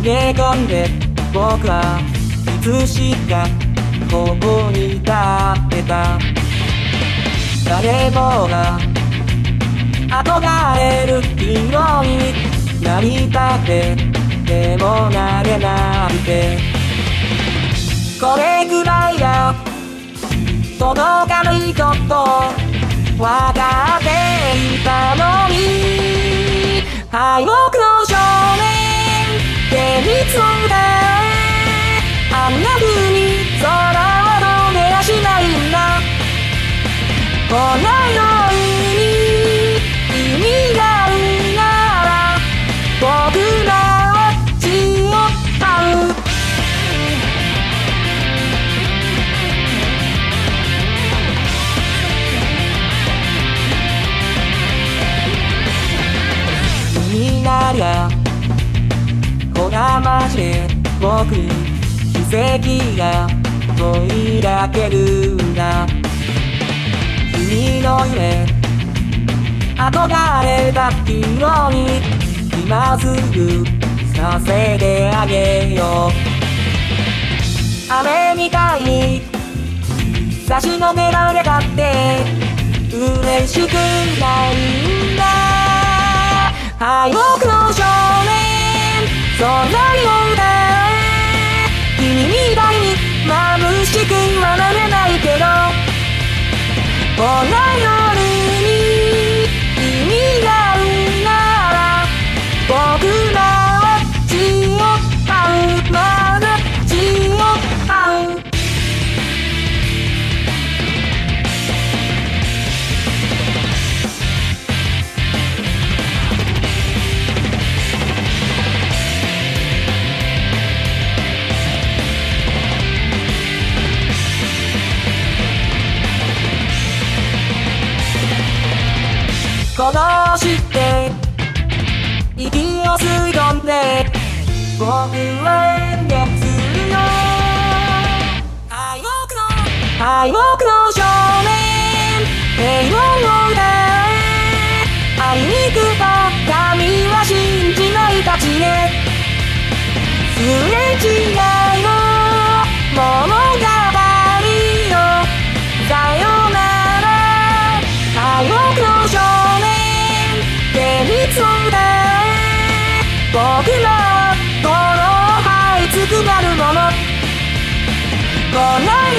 逃げ込んで僕はいつしかここに立ってた。誰もが憧れるヒーローになりたくてでもなれないて、これくらいが届かないことわかっていたのに、敗北の少年現実を歌え、あんな風に空は飛べやしないんだ。こんなように意味があるなら僕らは血を這う。君なりゃほらまして僕に奇跡が問いかけるんだ。君の夢憧れたヒーローに今すぐさせてあげよう。雨みたいに差し伸べられたって嬉しくないんだ。敗北の少年そんなにも歌え、君みたいに眩しくはなれないけど、こんな夜に意味があるなら僕らは血を這う、まだ血を這う。殺して息を吸い込んで僕は演劇するよ。敗北の少年平凡を歌え、あいにくと神は信じないたちへ、すれ違いの物語よ、さよなら。敗北の少年現実を歌え、僕らこの這いつくばるもの、こんな